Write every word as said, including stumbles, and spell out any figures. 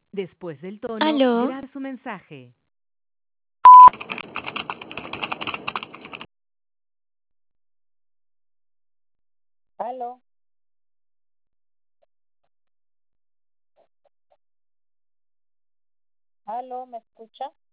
Después del tono, ¿Aló? grabe su mensaje. Aló, aló, ¿me escucha?